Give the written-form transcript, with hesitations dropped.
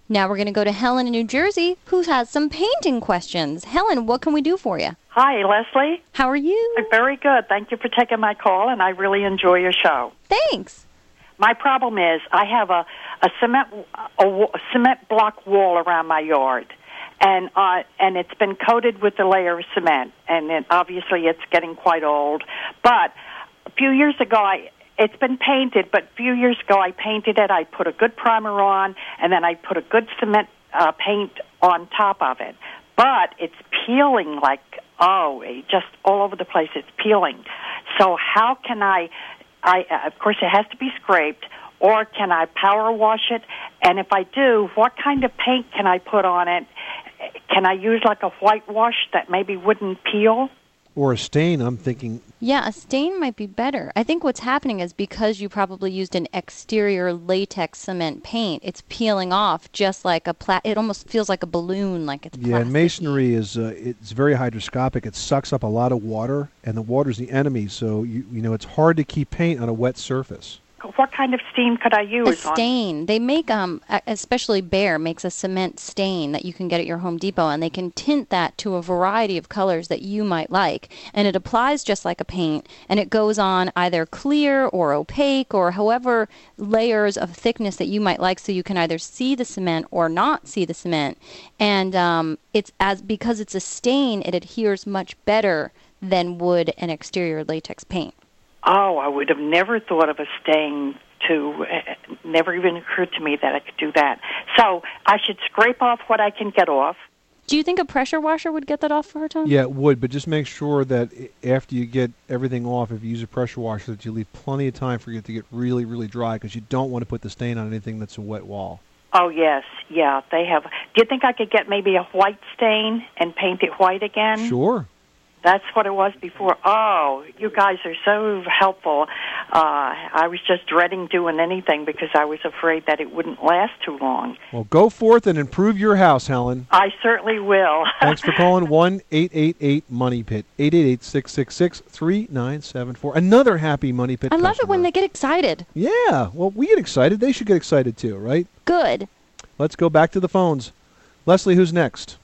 Now we're going to go to Helen in New Jersey, who has some painting questions. Helen, what can we do for you? Hi, Leslie. How are you? I'm very good. Thank you for taking my call, and I really enjoy your show. Thanks. My problem is I have a cement block wall around my yard, and it's been coated with a layer of cement, and obviously it's getting quite old. But a few years ago, it's been painted, but a few years ago I painted it. I put a good primer on, and then I put a good cement paint on top of it. But it's peeling just all over the place. It's peeling. So how can of course, it has to be scraped, or can I power wash it? And if I do, what kind of paint can I put on it? Can I use like a whitewash that maybe wouldn't peel? Or a stain, I'm thinking. Yeah, a stain might be better. I think what's happening is because you probably used an exterior latex cement paint, it's peeling off just like it almost feels like a balloon, like it's plastic. Yeah, and masonry is it's very hydroscopic. It sucks up a lot of water, and the water's the enemy, so you know it's hard to keep paint on a wet surface. What kind of stain could I use? A stain. They make, especially Behr makes a cement stain that you can get at your Home Depot, and they can tint that to a variety of colors that you might like. And it applies just like a paint, and it goes on either clear or opaque or however layers of thickness that you might like, so you can either see the cement or not see the cement. And because it's a stain, it adheres much better than would an exterior latex paint. Oh, I would have never thought of a stain never even occurred to me that I could do that. So I should scrape off what I can get off. Do you think a pressure washer would get that off for her, Tom? Yeah, it would, but just make sure that after you get everything off, if you use a pressure washer, that you leave plenty of time for it to get really, really dry, because you don't want to put the stain on anything that's a wet wall. Oh, yes, yeah, they have. Do you think I could get maybe a white stain and paint it white again? Sure. That's what it was before. Oh, you guys are so helpful. I was just dreading doing anything because I was afraid that it wouldn't last too long. Well, go forth and improve your house, Helen. I certainly will. Thanks for calling 1-888-MONEY-PIT, 888-666-3974. Another happy Money Pit I love customer. it when they get excited. Yeah, well, we get excited. They should get excited too, right? Good. Let's go back to the phones. Leslie, who's next?